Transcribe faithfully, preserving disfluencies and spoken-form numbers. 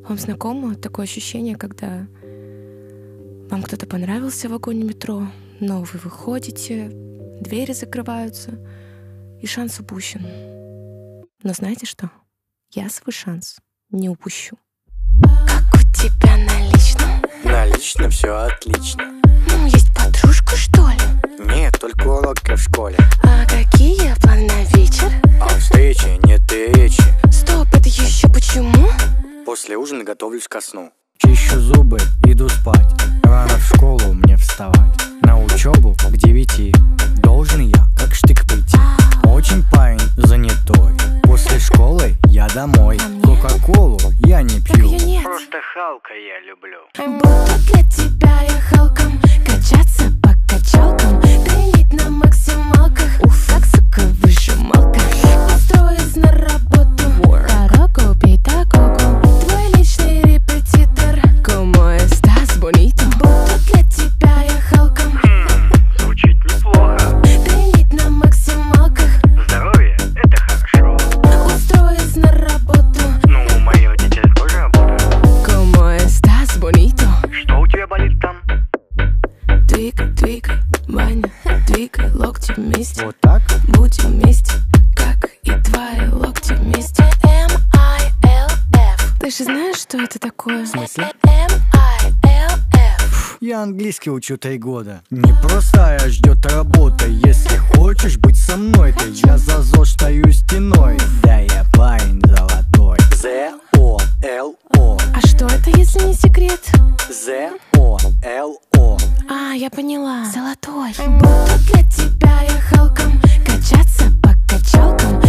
Вам знакомо такое ощущение, когда вам кто-то понравился в вагоне метро, но вы выходите, двери закрываются, и шанс упущен. Но знаете что? Я свой шанс не упущу. Как у тебя на личном? На личном все отлично. Ну, есть подружка, что ли? Нет, только уроки в школе. А какие планы на вечер? А встречи нет и речи. Стоп, это еще почему? После ужина готовлюсь ко сну. Чищу зубы, иду спать. Рано в школу мне вставать. На учебу к девяти. Должен я, как штык, прийти. Очень парень занятой. После школы я домой. Кока-колу я не пью. Просто Халка я люблю. Буду для тебя я Халком качаться по качалкам, тренить на максималках, уф, как сука выжималка. Устроюсь на работу, дорогу педагогу, твой личный репетитор, como estás bonito. Буду для тебя я Халком. Звучит неплохо. Тренить на максималках. Здоровье — это хорошо. Устроюсь на работу. Ну, мои родители тоже работают. Como estás bonito. Что у тебя болит там? Двигай, двигай, Ваня, двигай локти вместе. Вот так? Будем вместе, как и твои локти вместе. эм ай эл эф. Ты же знаешь, что это такое? В смысле? эм ай эл эф. Я английский учу три года. Не просто я ждет работа. Если хочешь быть со мной, то я за ЗОЖ стою стеной. Да я парень золотой. З О Л О. А что это, если не секрет? З О Л О. А, я поняла. Золотой. Буду для тебя я Халком качаться по качалкам,